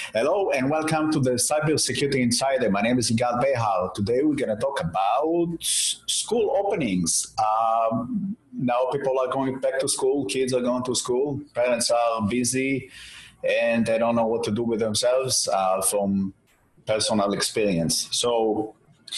Hello and welcome to the Cybersecurity Insider. My name is Yigal Behar. Today we're going to talk about school openings. Now people are going back to school, kids are going to school, parents are busy and they don't know what to do with themselves from personal experience. So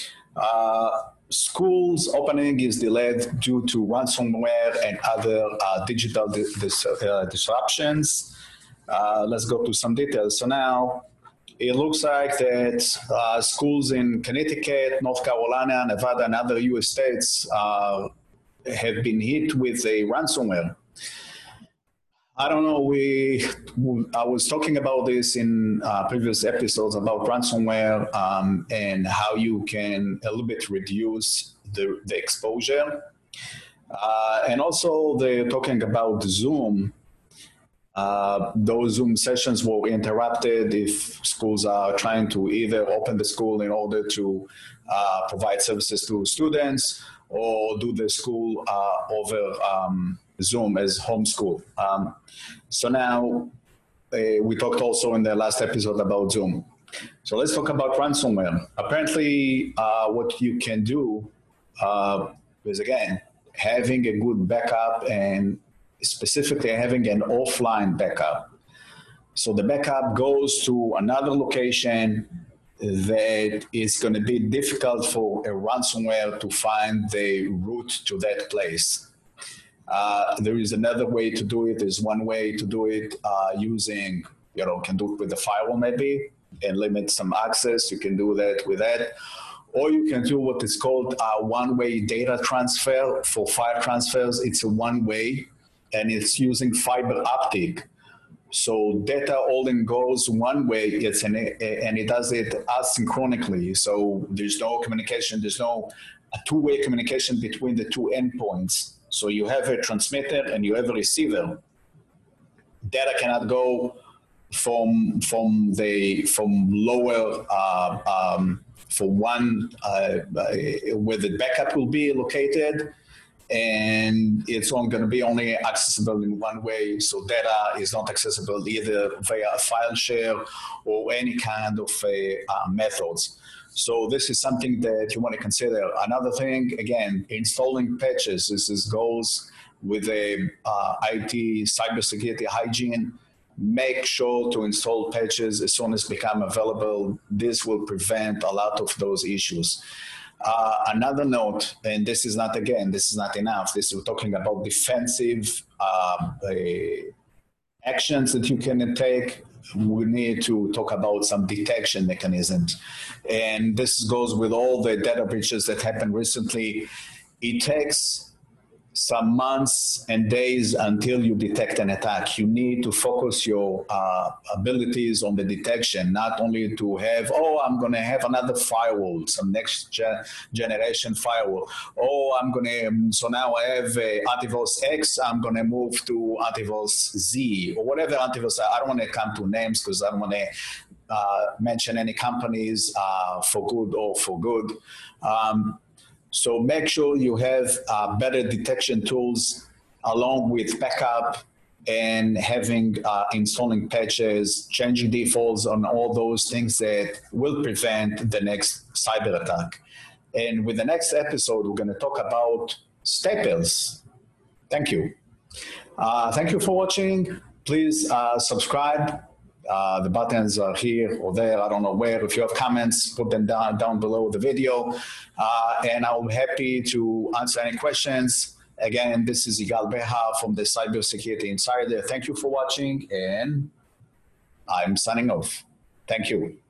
schools opening is delayed due to ransomware and other digital disruptions. Let's go to some details. So now it looks like that schools in Connecticut, North Carolina, Nevada, and other US states have been hit with a ransomware. I don't know, I was talking about this in previous episodes about ransomware and how you can a little bit reduce the exposure. And also they're talking about Zoom. Those Zoom sessions were interrupted if schools are trying to either open the school in order to provide services to students or do the school over Zoom as homeschool. So now we talked also in the last episode about Zoom. So let's talk about ransomware. Apparently what you can do is, again, having a good backup and specifically having an offline backup. So the backup goes to another location that is going to be difficult for a ransomware to find the route to that place. There is another way to do it. There's one way to do it using, can do it with a firewall maybe and limit some access. You can do that with that. Or you can do what is called a one-way data transfer. For file transfers, it's a one-way, and it's using fiber optic. So data only goes one way, and it does it asynchronically. So there's no communication, there's no two-way communication between the two endpoints. So you have a transmitter and you have a receiver. Data cannot go from lower for one where the backup will be located, and it's only going to be only accessible in one way. So data is not accessible either via file share or any kind of methods. So this is something that you want to consider. Another thing, again, installing patches. This goes with a IT cybersecurity hygiene. Make sure to install patches as soon as become available. This will prevent a lot of those issues. Another note, and this is not enough. This is talking about defensive actions that you can take. We need to talk about some detection mechanisms. And this goes with all the data breaches that happened recently. It takes some months and days until you detect an attack. You need to focus your abilities on the detection, not only to have, I'm going to have another firewall, some next generation firewall. So now I have antivirus X, I'm going to move to antivirus Z, or whatever antivirus. I don't want to come to names because I don't want to mention any companies for good or for good. So make sure you have better detection tools along with backup and having installing patches, changing defaults on all those things that will prevent the next cyber attack. And with the next episode, we're going to talk about staples. Thank you. Thank you for watching. Please subscribe. The buttons are here or there, I don't know where. If you have comments, put them down below the video. And I'll be happy to answer any questions. Again, this is Yigal Behar from the Cybersecurity Insider. Thank you for watching, and I'm signing off. Thank you.